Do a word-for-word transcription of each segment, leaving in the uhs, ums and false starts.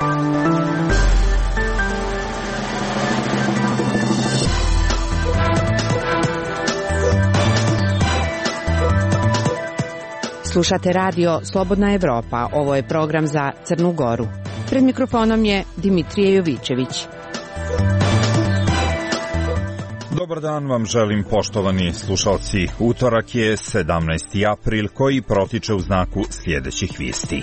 Slušate radio Slobodna Evropa. Ovo je program za Crnu Goru. Pred mikrofonom je Dimitrije Jovićević. Dobar dan vam želim, poštovani slušalci. Utorak je sedamnaesti april koji protiče u znaku sljedećih vijesti.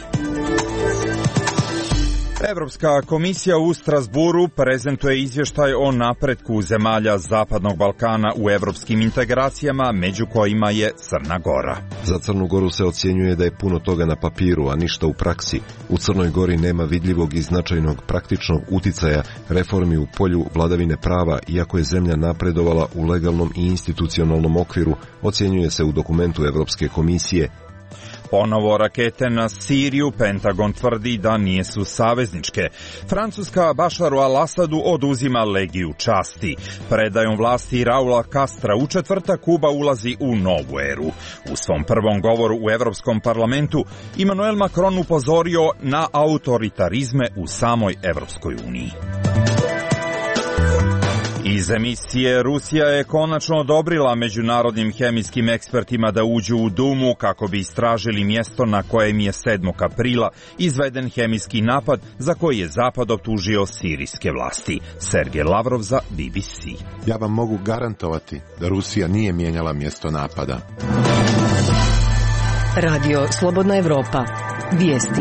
Evropska komisija u Strasburu prezentuje izvještaj o napretku zemalja Zapadnog Balkana u evropskim integracijama, među kojima je Crna Gora. Za Crnu Goru se ocjenjuje da je puno toga na papiru, a ništa u praksi. U Crnoj Gori nema vidljivog i značajnog praktičnog uticaja reformi u polju vladavine prava, iako je zemlja napredovala u legalnom i institucionalnom okviru, ocjenjuje se u dokumentu Evropske komisije. Ponovo rakete na Siriju, Pentagon tvrdi da nisu savezničke. Francuska Bašaru al-Asadu oduzima legiju časti. Predajom vlasti Raula Castra u četvrtak Kuba ulazi u novu eru. U svom prvom govoru u Evropskom parlamentu Emmanuel Macron upozorio na autoritarizme u samoj Evropskoj uniji. Iz emisije Rusija je konačno odobrila međunarodnim hemijskim ekspertima da uđu u Dumu kako bi istražili mjesto na kojem je sedmog aprila izveden hemijski napad za koji je Zapad optužio sirijske vlasti. Sergej Lavrov za B B C. Ja vam mogu garantovati da Rusija nije mijenjala mjesto napada. Radio Slobodna Evropa. Vijesti.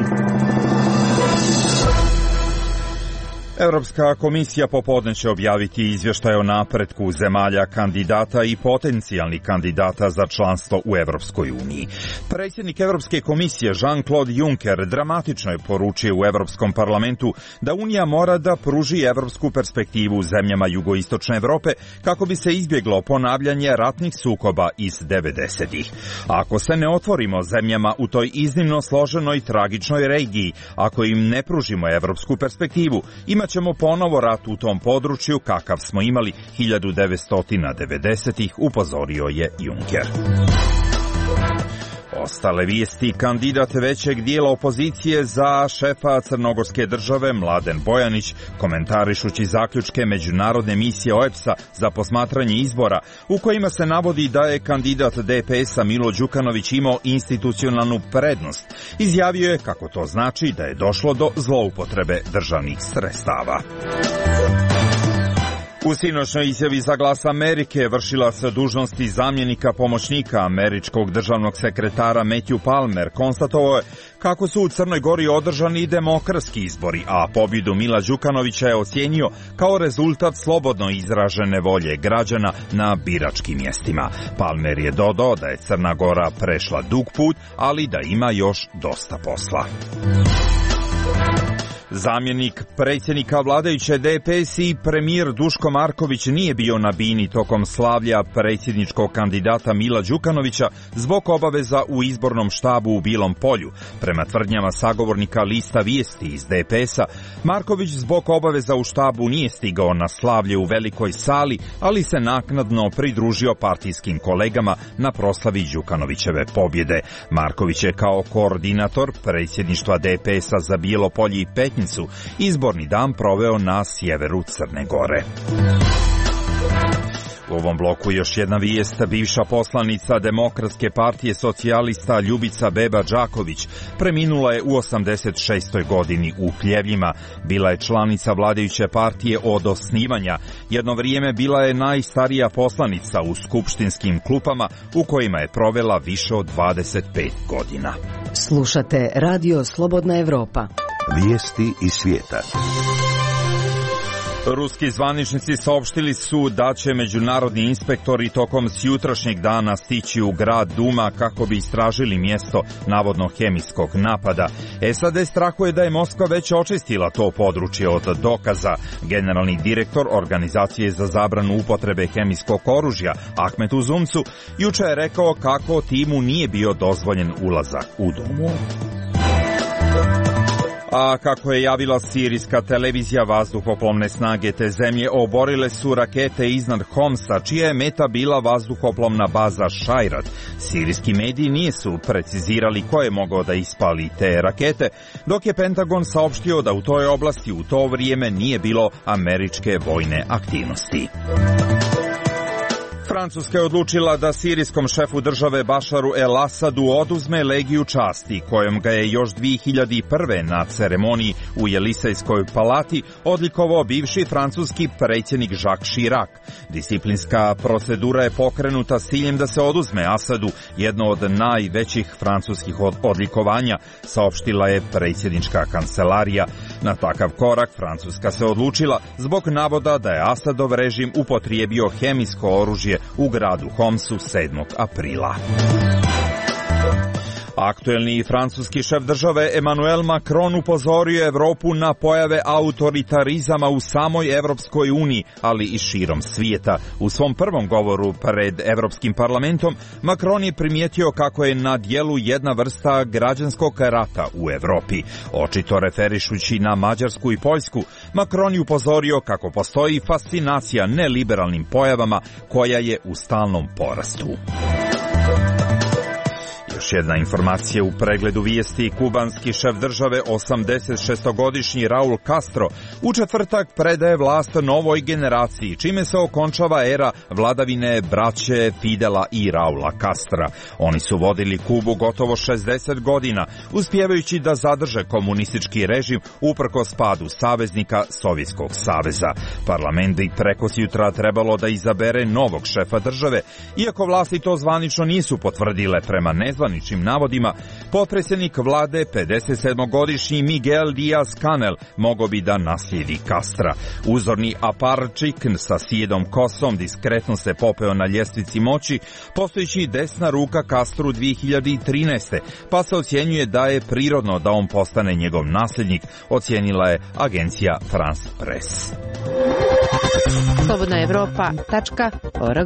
Europska komisija popodne će objaviti izvještaj o napretku zemalja kandidata i potencijalnih kandidata za članstvo u Europskoj uniji. Predsjednik Europske komisije Jean-Claude Juncker dramatično je poručio u Europskom parlamentu da Unija mora da pruži europsku perspektivu u zemljama jugoistočne Europe kako bi se izbjeglo ponavljanje ratnih sukoba iz devedesetih. Ako se ne otvorimo zemljama u toj iznimno složenoj i tragičnoj regiji, ako im ne pružimo europsku perspektivu, imat ćemo ponovo rat u tom području kakav smo imali hiljadu devetsto devedesetih, upozorio je Juncker. Ostale vijesti. Kandidat većeg dijela opozicije za šefa crnogorske države Mladen Bojanić, komentarišući zaključke međunarodne misije O E B S-a za posmatranje izbora, u kojima se navodi da je kandidat D P S-a Milo Đukanović imao institucionalnu prednost, izjavio je kako to znači da je došlo do zloupotrebe državnih sredstava. U sinoćnoj izjavi za Glas Amerike vršila se dužnosti zamjenika pomoćnika američkog državnog sekretara Matthew Palmer konstatovao je kako su u Crnoj Gori održani demokratski izbori, a pobjedu Mila Đukanovića je ocijenio kao rezultat slobodno izražene volje građana na biračkim mjestima. Palmer je dodao da je Crna Gora prešla dug put, ali da ima još dosta posla. Zamjenik predsjednika vladajuće D P S i premijer Duško Marković nije bio na bini tokom slavlja predsjedničkog kandidata Mila Đukanovića zbog obaveza u izbornom štabu u Bilom polju. Prema tvrdnjama sagovornika lista Vijesti iz D P S-a, Marković zbog obaveza u štabu nije stigao na slavlje u velikoj sali, ali se naknadno pridružio partijskim kolegama na proslavi Đukanovićeve pobjede. Marković je kao koordinator predsjedništva D P S-a za Bijelo polje i Petnjicu izborni dan proveo na sjeveru Crne Gore. U ovom bloku još jedna vijest. Bivša poslanica Demokratske partije socijalista Ljubica Beba Đaković preminula je u osamdeset šestoj godini u Pljevljima. Bila je članica vladajuće partije od osnivanja. Jedno vrijeme bila je najstarija poslanica u skupštinskim klupama u kojima je provela više od dvadeset pet godina. Slušate Radio Slobodna Evropa. Vijesti iz svijeta. Ruski zvaničnici saopštili su da će međunarodni inspektori tokom sjutrašnjeg dana stići u grad Duma kako bi istražili mjesto navodno hemijskog napada. S A D strahuje da je Moskva već očistila to područje od dokaza. Generalni direktor Organizacije za zabranu upotrebe hemijskog oružja Ahmet Uzumcu juče je rekao kako timu nije bio dozvoljen ulazak u Dumu. A kako je javila sirijska televizija, vazduhoplovne snage te zemlje oborile su rakete iznad Homsa, čija je meta bila vazduhoplovna baza Šajrat. Sirijski mediji nisu precizirali ko je mogao da ispali te rakete, dok je Pentagon saopštio da u toj oblasti u to vrijeme nije bilo američke vojne aktivnosti. Francuska je odlučila da sirijskom šefu države Bašaru El Asadu oduzme legiju časti, kojom ga je još dvije hiljade prve na ceremoniji u Jelisejskoj palati odlikovao bivši francuski predsjednik Jacques Chirac. Disciplinska procedura je pokrenuta s ciljem da se oduzme Asadu jedno od najvećih francuskih odlikovanja, saopštila je predsjednička kancelarija. Na takav korak Francuska se odlučila zbog navoda da je Asadov režim upotrijebio hemijsko oružje u gradu Homsu sedmog aprila. Aktuelni francuski šef države Emmanuel Macron upozorio Evropu na pojave autoritarizama u samoj Evropskoj uniji, ali i širom svijeta. U svom prvom govoru pred Evropskim parlamentom Macron je primijetio kako je na djelu jedna vrsta građanskog rata u Evropi. Očito referišući na Mađarsku i Poljsku, Macron je upozorio kako postoji fascinacija neliberalnim pojavama koja je u stalnom porastu. Još jedna informacija u pregledu vijesti. Kubanski šef države, osamdesetšestogodišnji Raul Castro, u četvrtak predaje vlast novoj generaciji, čime se okončava era vladavine braće Fidela i Raula Castra. Oni su vodili Kubu gotovo šezdeset godina, uspijevajući da zadrže komunistički režim uprkos padu saveznika Sovjetskog saveza. Parlament bi prekosjutra trebalo da izabere novog šefa države, iako vlasti to zvanično nisu potvrdile prema nezvaničnim navodima. Potpredsjednik vlade, pedesetsedmogodišnji Miguel Díaz-Canel, mogao bi da naslijedi Castra. Uzorni aparčik sa sjedom kosom diskretno se popeo na ljestvici moći, postojeći desna ruka Castru dvije hiljade trinaeste. pa se ocjenjuje da je prirodno da on postane njegov nasljednik, ocjenila je agencija France Press. slobodna evropa tačka org.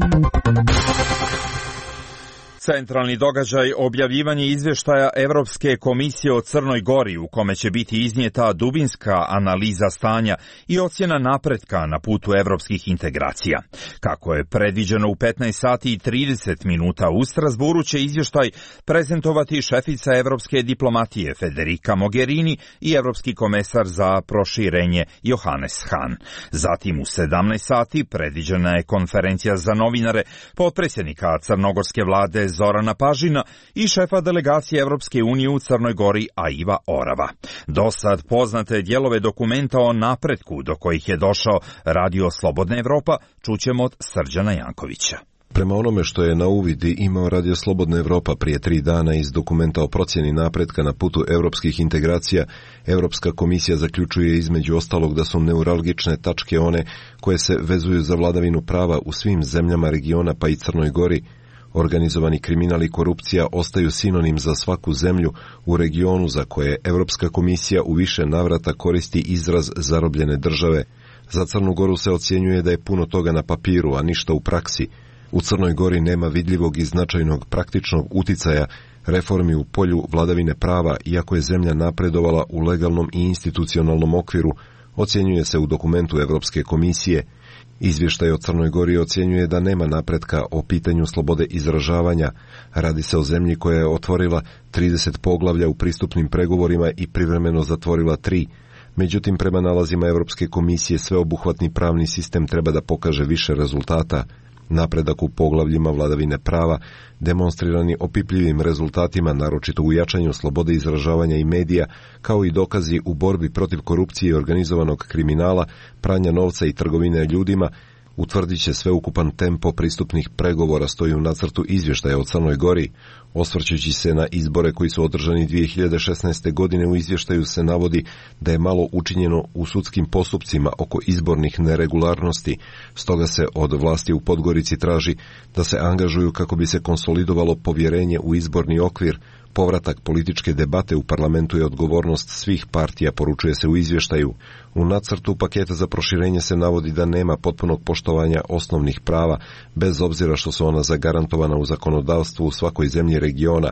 Centralni događaj objavljivanje izvještaja Evropske komisije o Crnoj Gori, u kome će biti iznijeta dubinska analiza stanja i ocjena napretka na putu evropskih integracija. Kako je predviđeno u petnaest sati i trideset minuta u Strasburu će izvještaj prezentovati šefica evropske diplomatije Federica Mogherini i evropski komesar za proširenje Johannes Hahn. Zatim u sedamnaest sati predviđena je konferencija za novinare potpredsjednika crnogorske vlade Zorana Pažina i šefa delegacije Evropske unije u Crnoj Gori Aiva Orava. Do sad poznate dijelove dokumenta o napretku do kojih je došao Radio Slobodna Evropa čućemo od Srđana Jankovića. Prema onome što je na uvidi imao Radio Slobodna Evropa prije tri dana iz dokumenta o procjeni napretka na putu europskih integracija, Europska komisija zaključuje između ostalog da su neuralgične tačke one koje se vezuju za vladavinu prava u svim zemljama regiona pa i Crnoj Gori. Organizovani kriminal i korupcija ostaju sinonim za svaku zemlju u regionu za koje Europska komisija u više navrata koristi izraz zarobljene države. Za Crnu Goru se ocjenjuje da je puno toga na papiru, a ništa u praksi. U Crnoj Gori nema vidljivog i značajnog praktičnog uticaja reformi u polju vladavine prava, iako je zemlja napredovala u legalnom i institucionalnom okviru, ocjenjuje se u dokumentu Europske komisije. Izvještaj o Crnoj Gori ocjenjuje da nema napretka o pitanju slobode izražavanja. Radi se o zemlji koja je otvorila trideset poglavlja u pristupnim pregovorima i privremeno zatvorila tri. Međutim, prema nalazima Europske komisije sveobuhvatni pravni sistem treba da pokaže više rezultata. Napredak u poglavljima vladavine prava demonstrirani opipljivim rezultatima, naročito u jačanju slobode izražavanja i medija, kao i dokazi u borbi protiv korupcije i organizovanog kriminala, pranja novca i trgovine ljudima, utvrdit će sveukupan tempo pristupnih pregovora, stoji u nacrtu izvještaja o Crnoj Gori. Osvrćući se na izbore koji su održani dvije hiljade šesnaeste. godine, u izvještaju se navodi da je malo učinjeno u sudskim postupcima oko izbornih neregularnosti, stoga se od vlasti u Podgorici traži da se angažuju kako bi se konsolidovalo povjerenje u izborni okvir. Povratak političke debate u parlamentu je odgovornost svih partija, poručuje se u izvještaju. U nacrtu paketa za proširenje se navodi da nema potpunog poštovanja osnovnih prava, bez obzira što su ona zagarantovana u zakonodavstvu u svakoj zemlji regiona.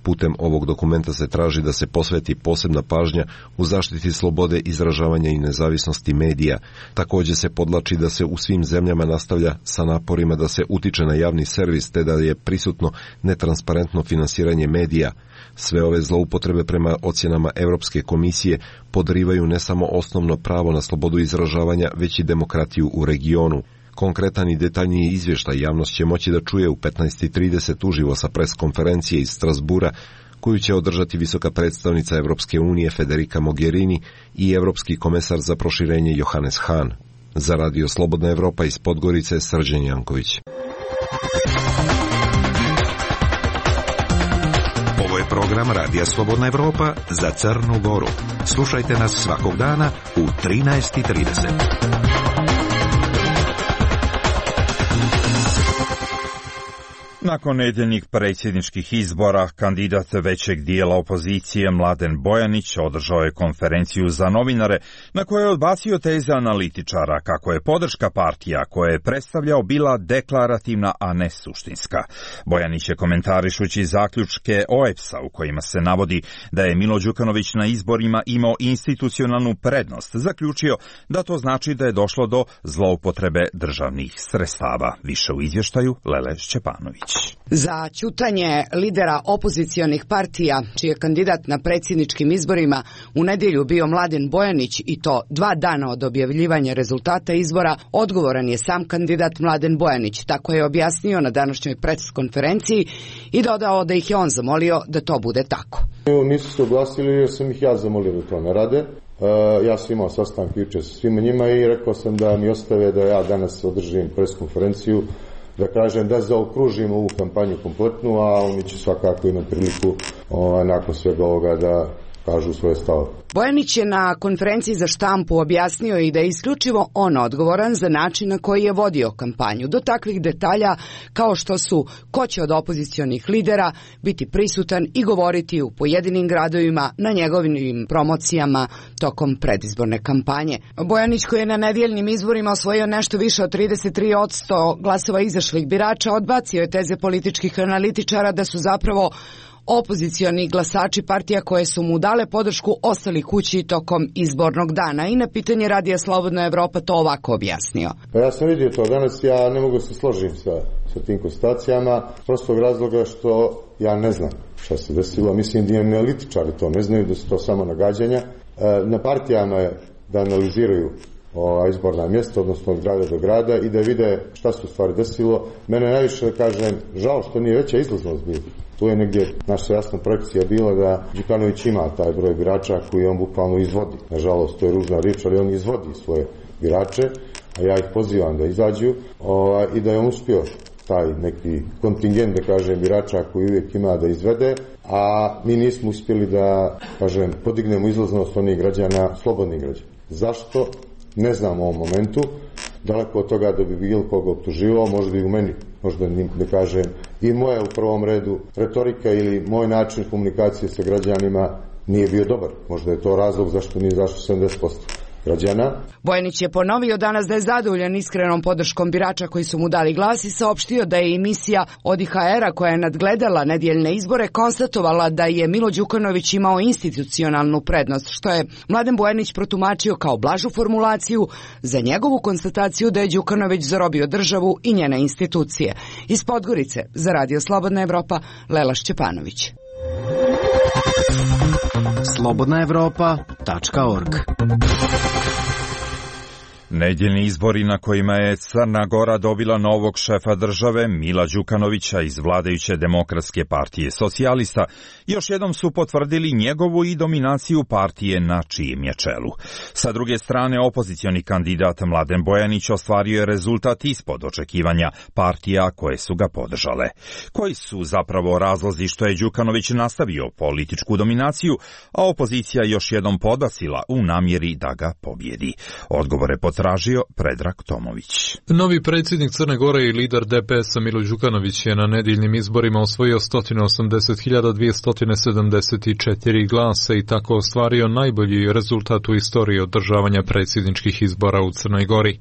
Putem ovog dokumenta se traži da se posveti posebna pažnja u zaštiti slobode izražavanja i nezavisnosti medija. Također se podlači da se u svim zemljama nastavlja sa naporima da se utiče na javni servis te da je prisutno netransparentno finansiranje medija. Sve ove zloupotrebe prema ocjenama Europske komisije podrivaju ne samo osnovno pravo na slobodu izražavanja, već i demokratiju u regionu. Konkretan i detaljniji izvještaj javnost će moći da čuje u petnaest i trideset uživo sa pres konferencije iz Strasbura, koju će održati visoka predstavnica Europske unije Federica Mogherini i Europski komesar za proširenje Johannes Hahn. Za Radio Slobodna Evropa iz Podgorice, Srđan Janković. Ovo je program Radija Slobodna Evropa za Crnu Goru. Slušajte nas svakog dana u trinaest i trideset. Nakon nedeljnih predsjedničkih izbora, kandidat većeg dijela opozicije Mladen Bojanić održao je konferenciju za novinare na kojoj je odbacio teze analitičara kako je podrška partija koje je predstavljao bila deklarativna, a ne suštinska. Bojanić je komentarišući zaključke O E P S-a u kojima se navodi da je Milo Đukanović na izborima imao institucionalnu prednost, zaključio da to znači da je došlo do zloupotrebe državnih sredstava. Više u izvještaju Lele Šćepanović. Za ćutanje lidera opozicionih partija, čiji je kandidat na predsjedničkim izborima u nedjelju bio Mladen Bojanić i to dva dana od objavljivanja rezultata izbora, odgovoran je sam kandidat Mladen Bojanić. Tako je objasnio na današnjoj pres konferenciji i dodao da ih je on zamolio da to bude tako. Nisu se oglasili jer sam ih ja zamolio da to ne rade. Uh, ja sam imao sastanak jučer sa svima njima i rekao sam da mi ostave da ja danas održim pres konferenciju, da kažem da zaokružimo ovu kampanju kompletnu, a oni će svakako imati priliku o, nakon svega ovoga da kažu svoje stave. Bojanić je na konferenciji za štampu objasnio i da je isključivo on odgovoran za način na koji je vodio kampanju, do takvih detalja kao što su ko će od opozicionih lidera biti prisutan i govoriti u pojedinim gradovima na njegovim promocijama tokom predizborne kampanje. Bojanić, koji je na nedjeljnim izborima osvojio nešto više od trideset tri posto glasova izašlih birača, odbacio je teze političkih analitičara da su zapravo opozicioni glasači partija koje su mu dale podršku ostali kući tokom izbornog dana i na pitanje Radija Slobodna Evropa to ovako objasnio. Pa ja sam vidio to danas, ja ne mogu se složiti sa, sa tim konstatacijama, prostog razloga što ja ne znam šta se desilo, mislim da i analitičari to ne znaju, da su to samo nagađanja. E, na partijama je da analiziraju ova izborna mjesta, odnosno od grada do grada i da vide šta se u stvari desilo. Mene najviše, da kažem, žao što nije veća izlaznost bila. Tu je negdje naša jasna projekcija bila da Đukanović ima taj broj birača koji on bukvalno izvodi. Nažalost, to je ružna riječ, ali on izvodi svoje birače, a ja ih pozivam da izađu o, i da je on uspio taj neki kontingent, da kažem, birača koji uvijek ima da izvede, a mi nismo uspjeli da, kažem, podignemo izlaznost onih građana, slobodnih građana. Zašto? Ne znam u ovom momentu. Daleko od toga da bi bilo koga optuživao, možda i u meni, možda ne kažem, i moja u prvom redu retorika ili moj način komunikacije sa građanima nije bio dobar. Možda je to razlog zašto nije zašlo sedamdeset posto građana. Bojanić je ponovio danas da je zadovoljan iskrenom podrškom birača koji su mu dali glas i saopštio da je emisija od I H R-a koja je nadgledala nedjeljne izbore konstatovala da je Milo Đukanović imao institucionalnu prednost, što je Mladen Bojanić protumačio kao blažu formulaciju za njegovu konstataciju da je Đukanović zarobio državu i njene institucije. Iz Podgorice za Radio Slobodna Evropa, Lela Šćepanović. slobodna evropa tačka org. Nedjeljni izbori na kojima je Crna Gora dobila novog šefa države, Mila Đukanovića iz vladajuće Demokratske partije socijalista, još jednom su potvrdili njegovu i dominaciju partije na čijem je čelu. Sa druge strane, opozicioni kandidat Mladen Bojanić ostvario je rezultat ispod očekivanja partija koje su ga podržale. Koji su zapravo razlozi što je Đukanović nastavio političku dominaciju, a opozicija još jednom podbacila u namjeri da ga pobjedi? Odgovore tražio Predrag Tomović. Novi predsjednik Crne Gore i lider D P S-a Milo Đukanović je na nedjeljnim izborima osvojio sto osamdeset hiljada dvjesto sedamdeset četiri glasa i tako ostvario najbolji rezultat u istoriji održavanja predsjedničkih izbora u Crnoj Gori.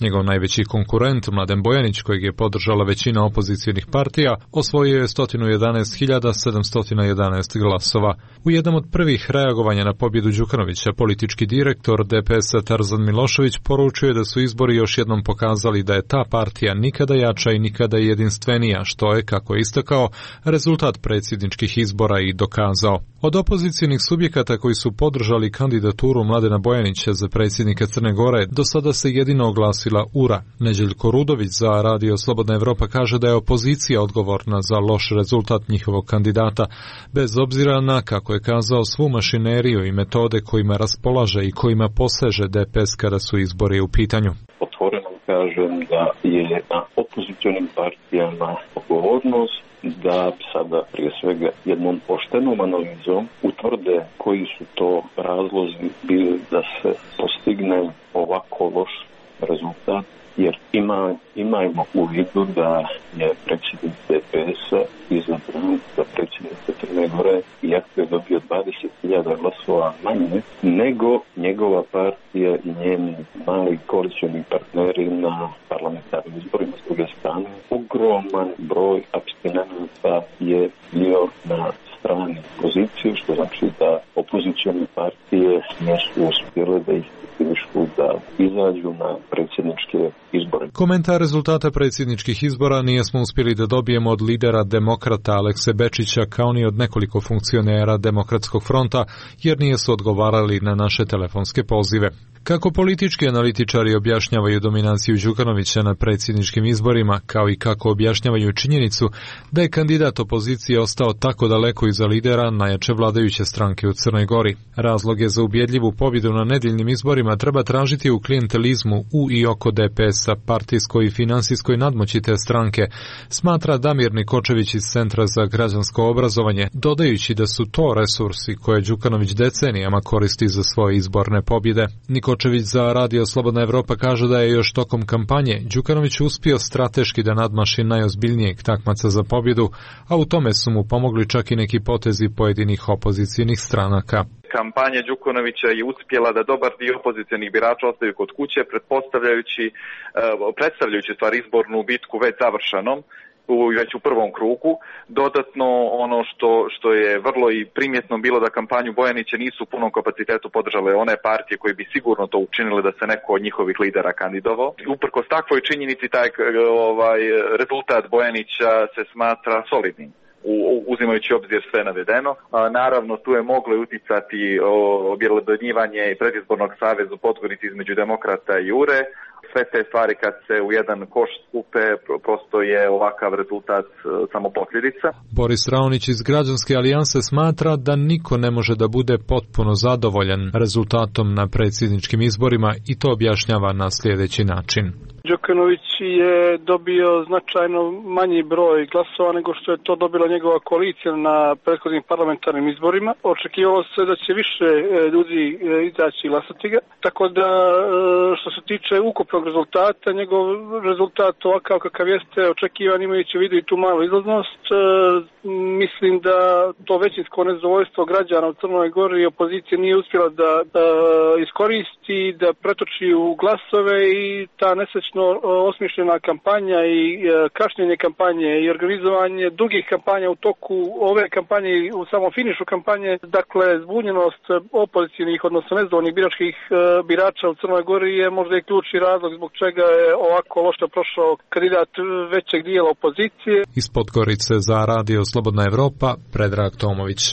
Njegov najveći konkurent, Mladen Bojanić, kojeg je podržala većina opozicijnih partija, osvojio je sto jedanaest hiljada sedamsto jedanaest glasova. U jednom od prvih reagovanja na pobjedu Đukanovića, politički direktor D P S-a Tarzan Milošević poručuje da su izbori još jednom pokazali da je ta partija nikada jača i nikada jedinstvenija, što je, kako je istakao, rezultat predsjedničkih izbora i dokazao. Od opozicijnih subjekata koji su podržali kandidaturu Mladena Bojanića za predsjednika Crne Gore, do sada se jedino oglasila U R A. Neđeljko Rudović za Radio Slobodna Evropa kaže da je opozicija odgovorna za loš rezultat njihovog kandidata, bez obzira na, kako je kazao, svu mašineriju i metode kojima raspolaže i kojima poseže D P S kada su izbori u pitanju. Otvoreno kažem da je na opozicionim partijama odgovornost da sada prije svega jednom poštenom analizom utvrde koji su to razlozi bili da se postigne ovako loš rezultat, jer ima, imajmo u vidu da je predsjednik D P S-a izabran za predsjednika Crne Gore, iako je dobio dvadeset hiljada glasova manje nego njegova partija i njeni mali koalicioni partneri na parlamentarnim izborima. S druge strane, ogroman broj apstinenata je bio na strani pozicije, što znači da opozicione partije nisu uspjele da ih da izađu na predsjedničke izbore. Komentar rezultata predsjedničkih izbora nijesmo uspjeli da dobijemo od lidera demokrata Alekse Bečića, kao ni od nekoliko funkcionera Demokratskog fronta, jer nijesu odgovarali na naše telefonske pozive. Kako politički analitičari objašnjavaju dominanciju Đukanovića na predsjedničkim izborima, kao i kako objašnjavaju činjenicu da je kandidat opozicije ostao tako daleko iza lidera najjače vladajuće stranke u Crnoj Gori. Razloge za ubjedljivu pobjedu na nedeljnim izborima treba tražiti u klijentelizmu u i oko D P S-a, partijskoj i finansijskoj nadmoći te stranke, smatra Damir Nikočević iz Centra za građansko obrazovanje, dodajući da su to resursi koje Đukanović decenijama koristi za svoje izborne pobjede. Nikočević za Radio Slobodna Evropa kaže da je još tokom kampanje Đukanović uspio strateški da nadmaši najozbiljnijeg takmaca za pobjedu, a u tome su mu pomogli čak i neki potezi pojedinih opozicijnih stranaka. Kampanja Đukanovića je uspjela da dobar dio opozicionih birača ostaju kod kuće, pretpostavljajući, predstavljajući stvar izbornu bitku već završenom, već u prvom krugu. Dodatno ono što, što je vrlo i primjetno bilo da kampanju Bojanića nisu u punom kapacitetu podržale one partije koje bi sigurno to učinile da se neko od njihovih lidera kandidovao. Uprkos takvoj činjenici taj ovaj, rezultat Bojanića se smatra solidnim, uzimajući obzir sve navedeno. A, naravno, tu je moglo uticati objelodnjivanje predizbornog saveza u Podgorici između Demokrata i U R E. Sve te stvari kad se u jedan koš skupe, prosto je ovakav rezultat samo posljedica. Boris Raonić iz Građanske alijanse smatra da niko ne može da bude potpuno zadovoljan rezultatom na predsjedničkim izborima i to objašnjava na sljedeći način. Đukanović je dobio značajno manji broj glasova nego što je to dobila njegova koalicija na prethodnim parlamentarnim izborima. Očekivalo se da će više ljudi izaći i glasati ga. Tako da što se tiče ukupnog rezultata, njegov rezultat ovakav kakav jeste očekivan, imajući u vidu i tu malu izlaznost, mislim da to većinsko nezadovoljstvo građana u Crnoj Gori i opozicije nije uspjela da, da iskoristi, da pretoči u glasove i ta nesrećna osmišljena kampanja i kašnjenje kampanje i organizovanje dugih kampanja u toku ove kampanje i u samom finišu kampanje, dakle zbunjenost opozicijnih, odnosno nezadovoljnih biračkih birača u Crnoj Gori je možda i ključni razlog zbog čega je ovako loše prošao kandidat većeg dijela opozicije. Iz Podgorice za Radio Slobodna Evropa, Predrag Tomović.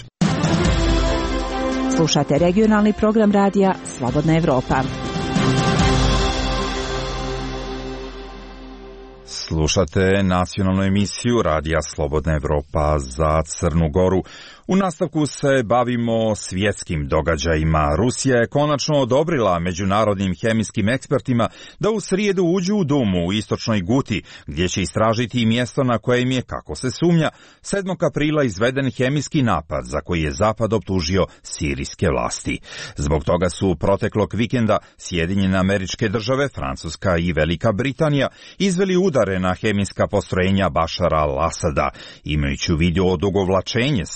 Slušate regionalni program radija Slobodna Evropa. Slušate nacionalnu emisiju Radija Slobodna Evropa za Crnu Goru. U nastavku se bavimo svjetskim događajima. Rusija je konačno odobrila međunarodnim hemijskim ekspertima da u srijedu uđu u Dumu u istočnoj Guti, gdje će istražiti mjesto na kojem je, kako se sumnja, sedmog aprila izveden hemijski napad za koji je Zapad optužio sirijske vlasti. Zbog toga su proteklog vikenda Sjedinjene Američke Države, Francuska i Velika Britanija izveli udare na hemijska postrojenja Bašara al-Asada, imajući u vidu odugovlačenje sa odobrenjem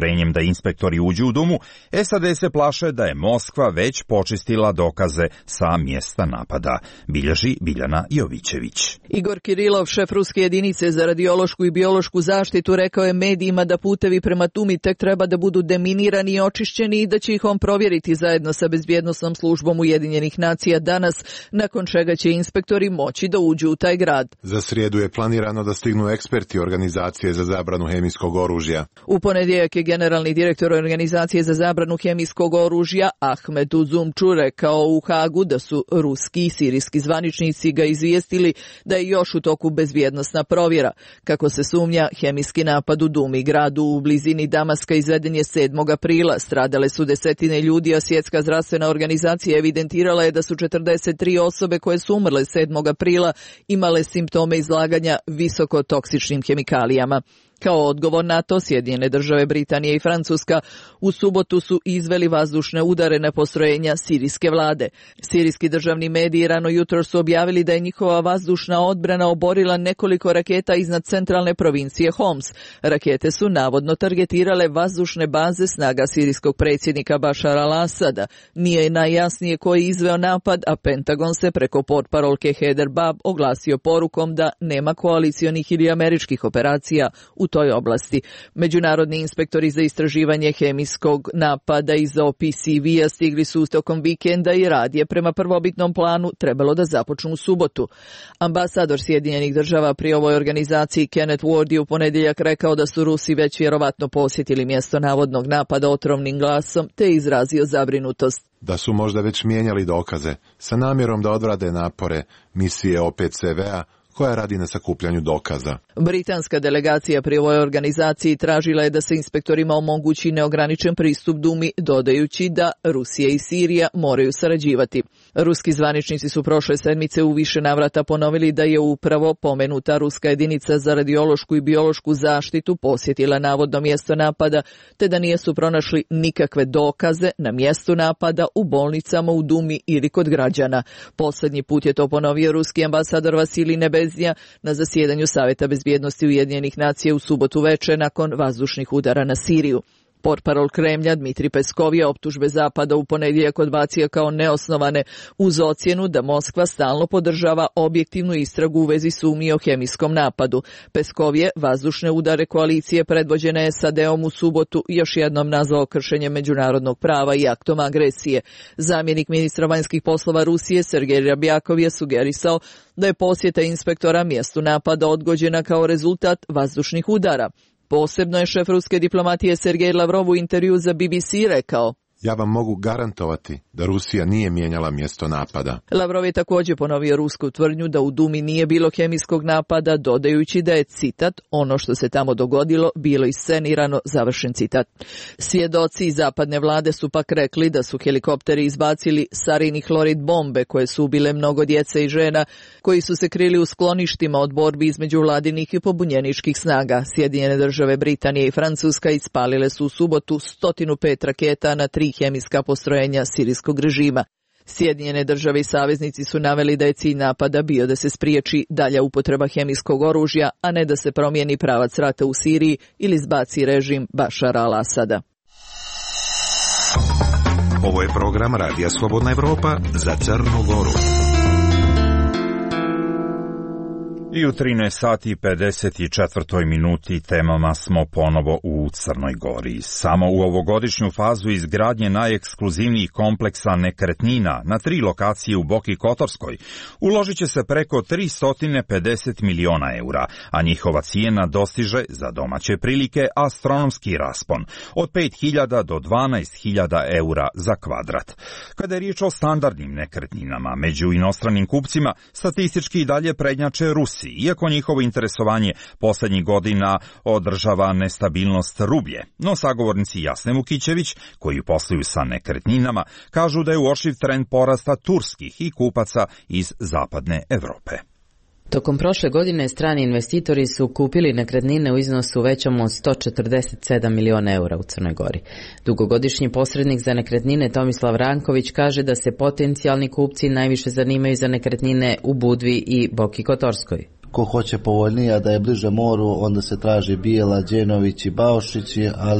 odobrenjem da inspektori uđu u Dumu, S A D se plaše da je Moskva već počistila dokaze sa mjesta napada. Bilježi Biljana Jovićević. Igor Kirilov, šef ruske jedinice za radiološku i biološku zaštitu, rekao je medijima da putevi prema Dumi tek treba da budu deminirani i očišćeni i da će ih on provjeriti zajedno sa bezbjednosnom službom Ujedinjenih nacija danas, nakon čega će inspektori moći da uđu u taj grad. Za srijedu je planirano da stignu eksperti Organizacije za zabranu hemijskog oružja. U ponedjeljak je generalni direktor Organizacije za zabranu hemijskog oružja Ahmed Uzumču rekao u Hagu da su ruski i sirijski zvaničnici ga izvijestili da je još u toku bezbjednosna provjera. Kako se sumnja, hemijski napad u Dumi, gradu u blizini Damaska, izveden je sedmog aprila. Stradale su desetine ljudi, a Svjetska zdravstvena organizacija evidentirala je da su četrdeset tri osobe koje su umrle sedmog aprila imale simptome izlaganja visoko toksičnim hemikalijama. Kao odgovor na to, Sjedinjene države, Britanija i Francuska u subotu su izveli vazdušne udare na postrojenja sirijske vlade. Sirijski državni mediji rano jutro su objavili da je njihova vazdušna odbrana oborila nekoliko raketa iznad centralne provincije Homs. Rakete su navodno targetirale vazdušne baze snaga sirijskog predsjednika Bašara al-Asada. Nije najjasnije ko je izveo napad, a Pentagon se preko portparolke Heather Bab oglasio porukom da nema koalicionih ili američkih operacija u u toj oblasti. Međunarodni inspektori za istraživanje hemijskog napada iz O P C V-a stigli su tokom vikenda i rad je prema prvobitnom planu trebalo da započnu u subotu. Ambasador Sjedinjenih država pri ovoj organizaciji Kenneth Ward je u ponedjeljak rekao da su Rusi već vjerovatno posjetili mjesto navodnog napada otrovnim glasom, te izrazio zabrinutost. Da su možda već mijenjali dokaze sa namjerom da odvrade napore misije O P C V-a koja radi na sakupljanju dokaza. Britanska delegacija pri ovoj organizaciji tražila je da se inspektorima omogući neograničen pristup Dumi, dodajući da Rusija i Sirija moraju sarađivati. Ruski zvaničnici su prošle sedmice u više navrata ponovili da je upravo pomenuta ruska jedinica za radiološku i biološku zaštitu posjetila navodno mjesto napada, te da nisu pronašli nikakve dokaze na mjestu napada, u bolnicama, u Dumi ili kod građana. Posljednji put je to ponovio ruski ambasador Vasilij Nebeznja na zasjedanju Savjeta bezbjednosti Ujedinjenih nacija u subotu veče nakon vazdušnih udara na Siriju. Portparol Kremlja Dmitri Peskov je optužbe Zapada u ponedjeljak odbacio kao neosnovane uz ocjenu da Moskva stalno podržava objektivnu istragu u vezi sumnji o hemijskom napadu. Peskov je vazdušne udare koalicije predvođene S A D-om u subotu još jednom nazvao kršenjem međunarodnog prava i aktom agresije. Zamjenik ministra vanjskih poslova Rusije Sergej Rabjakov je sugerisao da je posjeta inspektora mjestu napada odgođena kao rezultat vazdušnih udara. Posebno je šef ruske diplomatije Sergej Lavrov u intervju za B B C rekao: Ja vam mogu garantovati da Rusija nije mijenjala mjesto napada. Lavrov je također ponovio rusku tvrdnju da u Dumi nije bilo hemijskog napada, dodajući da je, citat, ono što se tamo dogodilo bilo iscenirano, završen citat. Svjedoci zapadne vlade su pak rekli da su helikopteri izbacili sarin i hlorid bombe koje su ubile mnogo djece i žena koji su se krili u skloništima od borbi između vladinih i pobunjeničkih snaga. Sjedinjene države, Britanija i Francuska ispalile su u subotu sto pet raketa na tri hemijska postrojenja sirijskog režima. Sjedinjene države i saveznici su naveli da je cilj napada bio da se spriječi dalja upotreba hemijskog oružja, a ne da se promijeni pravac rata u Siriji ili zbaci režim Bašara al-Asada. Ovo je program Radija Slobodna Evropa za Crnu Goru. I u trinaest sati i pedeset četiri minuti temama smo ponovo u Crnoj Gori. Samo u ovogodišnju fazu izgradnje najekskluzivnijih kompleksa nekretnina na tri lokacije u Boki Kotorskoj uložit će se preko tristo pedeset miliona eura, a njihova cijena dostiže za domaće prilike astronomski raspon od pet hiljada do dvanaest hiljada eura za kvadrat. Kada je riječ o standardnim nekretninama, među inostranim kupcima statistički i dalje prednjače Rusi, iako njihovo interesovanje posljednjih godina održava nestabilnost rublje. No sagovornici Jasne Vukićević, koji posluju sa nekretninama, kažu da je uočljiv trend porasta turskih i kupaca iz zapadne Europe. Tokom prošle godine strani investitori su kupili nekretnine u iznosu većom od sto četrdeset sedam miliona eura u Crnoj Gori. Dugogodišnji posrednik za nekretnine Tomislav Ranković kaže da se potencijalni kupci najviše zanimaju za nekretnine u Budvi i Boki Kotorskoj. Ko hoće povoljnije, da je bliže moru, onda se traži Bijela, Đenović i Baošići, ali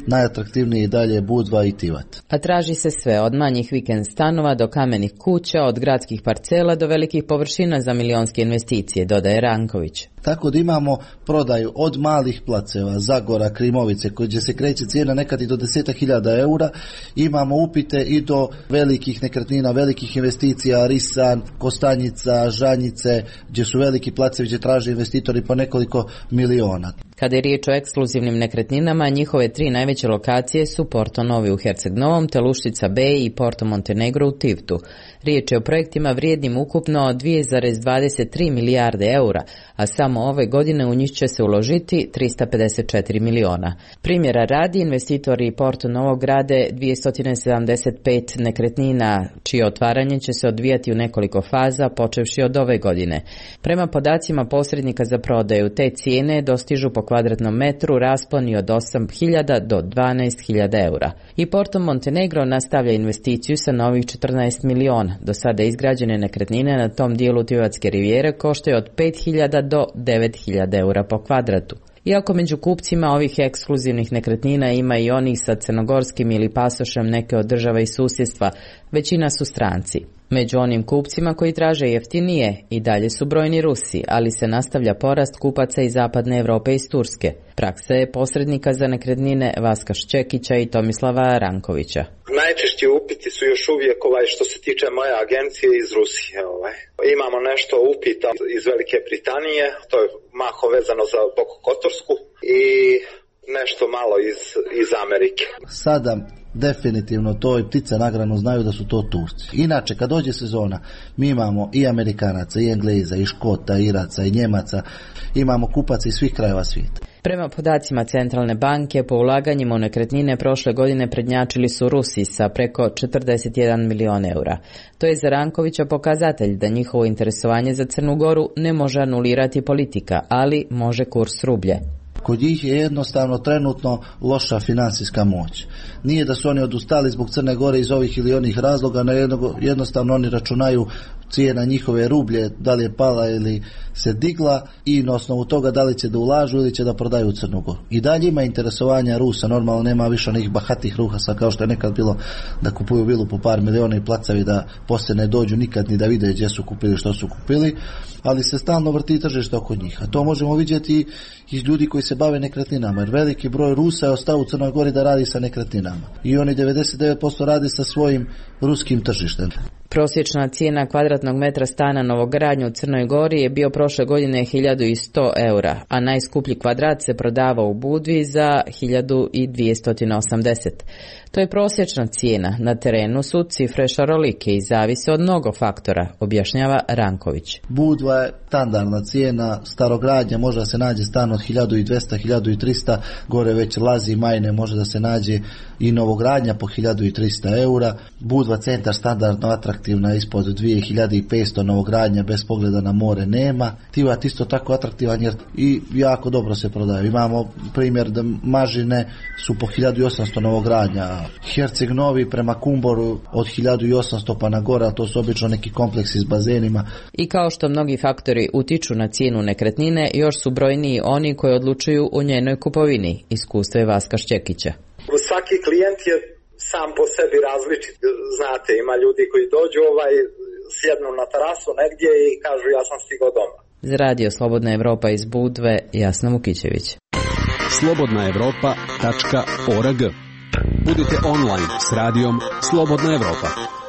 najatraktivniji i dalje Budva i Tivat. A traži se sve, od manjih vikend stanova do kamenih kuća, od gradskih parcela do velikih površina za milionske investicije, dodaje Ranković. Tako da imamo prodaju od malih placeva, Zagora, Krimovice, gdje se kreće cijena nekad i do desetak hiljada eura. Imamo upite i do velikih nekretnina, velikih investicija, Risan, Kostanjica, Žanjice, gdje su veliki placevi gdje traže investitori po nekoliko miliona. Kada je riječ o ekskluzivnim nekretninama, njihove tri najveće lokacije su Porto Novi u Herceg Novom, Teluštica Bay i Porto Montenegro u Tivtu. Riječ je o projektima vrijednim ukupno dvije zarez dvadeset tri milijarde eura, a samo ove godine u njih će se uložiti trista pedeset četiri miliona. Primjera radi, investitori Porto Novog grade dvjesto sedamdeset pet nekretnina, čije otvaranje će se odvijati u nekoliko faza, počevši od ove godine. Prema podacima posrednika za prodaju, te cijene dostižu po kvadratnom metru rasponi od osam hiljada do dvanaest hiljada eura. I Porto Montenegro nastavlja investiciju sa novih četrnaest miliona. Do sada izgrađene nekretnine na tom dijelu Tivatske rivijere koštaju od pet hiljada do devet hiljada eura po kvadratu. Iako među kupcima ovih ekskluzivnih nekretnina ima i onih sa crnogorskim ili pasošem neke od država i susjedstva, većina su stranci. Među onim kupcima koji traže jeftinije i dalje su brojni Rusi, ali se nastavlja porast kupaca iz zapadne Europe i iz Turske. Praksa je posrednika za nekretnine Vaska Ščekića i Tomislava Rankovića. Najčešći upiti su još uvijek ovaj što se tiče moje agencije iz Rusije. Ovaj. Imamo nešto upita iz Velike Britanije, to je maho vezano za Bokokotorsku i nešto malo iz, iz Amerike. Sada definitivno to i ptice na granu znaju da su to Turci. Inače, kad dođe sezona, mi imamo i Amerikanaca, i Engleza, i Škota, i Iraca, i Njemaca, imamo kupaca iz svih krajeva svijeta. Prema podacima Centralne banke, po ulaganjima u nekretnine prošle godine prednjačili su Rusi sa preko četrdeset jedan milion eura. To je za Rankovića pokazatelj da njihovo interesovanje za Crnu Goru ne može anulirati politika, ali može kurs rublje. Kod njih je jednostavno trenutno loša financijska moć. Nije da su oni odustali zbog Crne Gore iz ovih ili onih razloga, na jedno, jednostavno oni računaju cijena njihove rublje, da li je pala ili se digla i na osnovu toga da li će da ulažu ili će da prodaju Crnu Goru. I dalje ima interesovanja Rusa, normalno nema više onih bahatih ruhasa kao što je nekad bilo da kupuju vilu po par miliona i placavi da poslije ne dođu nikad ni da vide gdje su kupili, što su kupili, ali se stalno vrti tržište oko njih. A to možemo vidjeti iz ljudi koji se bave nekretninama, jer veliki broj Rusa je ostao u Crnoj Gori da radi sa nekretninama. I oni devedeset devet posto radi sa svojim ruskim tržištem. Prosječna cijena kvadratnog metra stana novogradnje u Crnoj Gori je bio prošle godine hiljadu sto eura, a najskuplji kvadrat se prodava u Budvi za hiljadu dvjesto osamdeset. To je prosječna cijena. Na terenu su cifre šarolike i zavise od mnogo faktora, objašnjava Ranković. Budva je standardna cijena, starogradnja može da se nađe stan od hiljadu dvjesto do hiljadu trista, gore već Lazi, Majne može da se nađe i novogradnja po hiljadu trista eura. Budva centar standardno atraktivna ispod dvije hiljade petsto, novogradnja bez pogleda na more nema. Tivat isto tako atraktivan jer i jako dobro se prodaju. Imamo primjer da Mažine su po hiljadu osamsto novogradnja, Herceg Novi prema Kumboru od hiljadu osamsto pa na gore, a to su obično neki kompleksi s bazenima. I kao što mnogi faktori utiču na cijenu nekretnine, još su brojniji oni koji odlučuju o njenoj kupovini, iskustvo je Vaska Ščekića. Svaki klijent je sam po sebi različit. Znate, ima ljudi koji dođu, ovaj, sjednu na terasu negdje i kažu ja sam stigao doma. Za radio Slobodna Evropa iz Budve, Jasna Mukićević. slobodna evropa tačka org. Budite online s radijom Slobodna Evropa.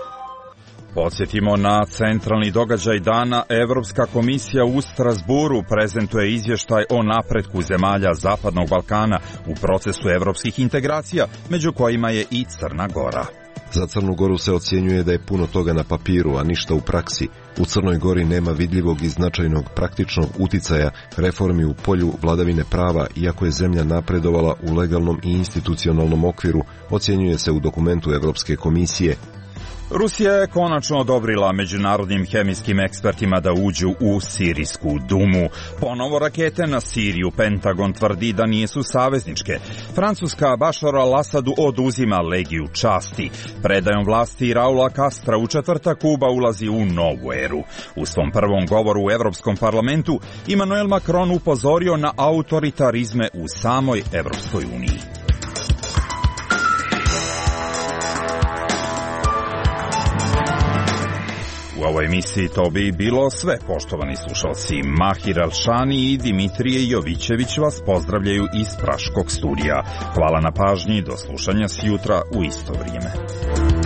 Podsjetimo na centralni događaj dana. Evropska komisija u Strasburu prezentuje izvještaj o napretku zemalja Zapadnog Balkana u procesu evropskih integracija, među kojima je i Crna Gora. Za Crnu Goru se ocjenjuje da je puno toga na papiru, a ništa u praksi. U Crnoj Gori nema vidljivog i značajnog praktičnog uticaja reformi u polju vladavine prava, iako je zemlja napredovala u legalnom i institucionalnom okviru, ocjenjuje se u dokumentu Evropske komisije. Rusija je konačno odobrila međunarodnim hemijskim ekspertima da uđu u Sirijsku dumu. Ponovo rakete na Siriju. Pentagon tvrdi da nisu savezničke. Francuska Bašaru al-Asadu oduzima legiju časti. Predajom vlasti Raula Castra u četvrtak Kuba ulazi u novu eru. U svom prvom govoru u Evropskom parlamentu Emmanuel Macron upozorio na autoritarizme u samoj Evropskoj uniji. u ovoj emisiji to bi bilo sve, poštovani slušalci. Mahir Alšani i Dimitrije Jovićević vas pozdravljaju iz Praškog studija. Hvala na pažnji, do slušanja sjutra u isto vrijeme.